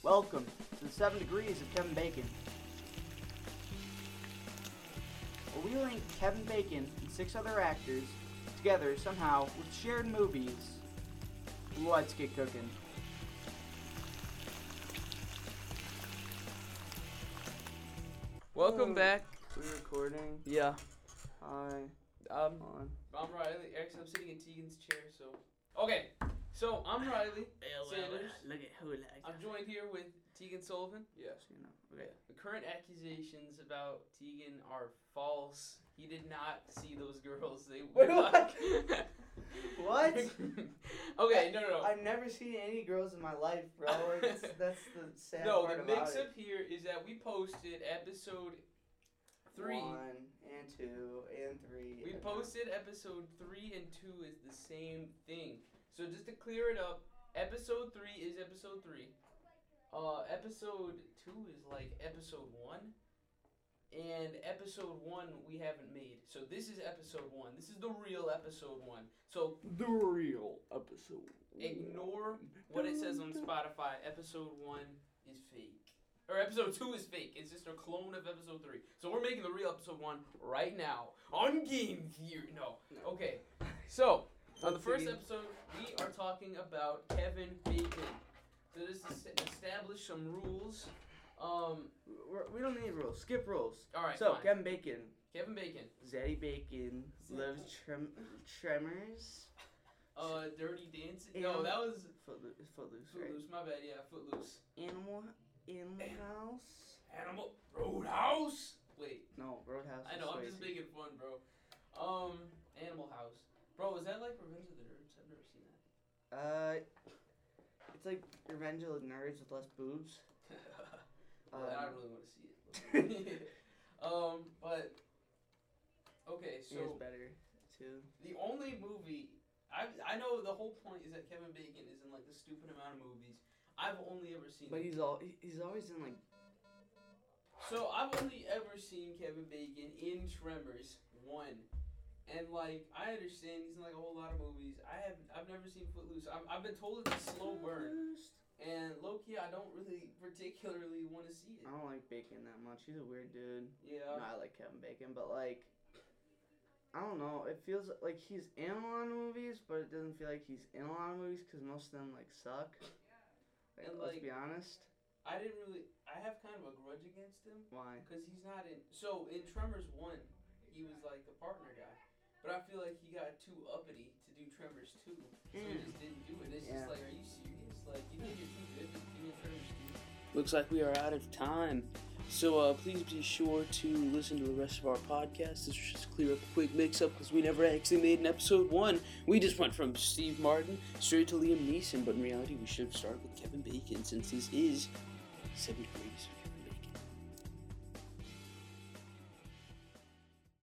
Welcome to the 7 Degrees of Kevin Bacon, where we link Kevin Bacon and 6 other actors together somehow with shared movies. Let's get cooking. Welcome back. We're recording. Yeah. Hi. I'm Riley. Actually, I'm sitting in Tegan's chair, so. Okay, so I'm Riley Sanders. Look at who likes I'm joined here with Tegan Sullivan. Yes, you know. Okay. The current accusations about Tegan are false. He did not see those girls. They Wait, what? What? Okay, no. I've never seen any girls in my life, bro. That's the sad No, part the about mix-up it. here is that we posted episode 3. 1 and 2 and 3. We posted episode 3 and 2 is the same thing. So just to clear it up, episode 3 is episode 3. Episode 2 is like episode 1. And episode 1 we haven't made. So this is episode 1. This is the real episode 1. So the real episode. ignore what it says on Spotify. Episode 1 is fake. Or episode 2 is fake. It's just a clone of episode 3. So we're making the real episode 1 right now. On Game Theory. No. Okay. So, on the first episode, we are talking about Kevin Bacon. So just to establish some rules. We don't need rules. Skip rules. Alright, So, fine. Kevin Bacon. Kevin Bacon. Zaddy Bacon loves Tremors. Dirty Dancing. No, that was Footloose, right? Footloose. My bad, yeah, Footloose. Animal House? Animal Roadhouse. Wait, No, Roadhouse. I know. I'm just making fun, bro. Animal House. Bro, is that like Revenge of the Nerds? I've never seen that. It's like Revenge of the Nerds with less boobs. I don't really want to see it. But okay, It's so better too. the only movie I know the whole point is that Kevin Bacon is in like the stupid amount of movies. I've only ever seen. But he's always in like. So I've only ever seen Kevin Bacon in Tremors 1. And like I understand he's in like a whole lot of movies. I've never seen Footloose. I've been told it's a slow burn. And low-key, I don't really particularly want to see it. I don't like Bacon that much. He's a weird dude. Yeah. No, I like Kevin Bacon, but like, I don't know. It feels like he's in a lot of movies, but it doesn't feel like he's in a lot of movies because most of them like suck. Like, And, let's like, be honest. I have kind of a grudge against him. Why? Because he's not in. So in Tremors 1, he was like the partner guy. But I feel like he got too uppity to do Tremors 2. So he just didn't do it. It's just like, are you serious? Like, you think you're too good to do Tremors 2? Looks like we are out of time. So please be sure to listen to the rest of our podcast. This was just clear up a quick mix-up because we never actually made an episode 1. We just went from Steve Martin straight to Liam Neeson. But in reality, we should have started with Kevin Bacon since this is 7 Degrees.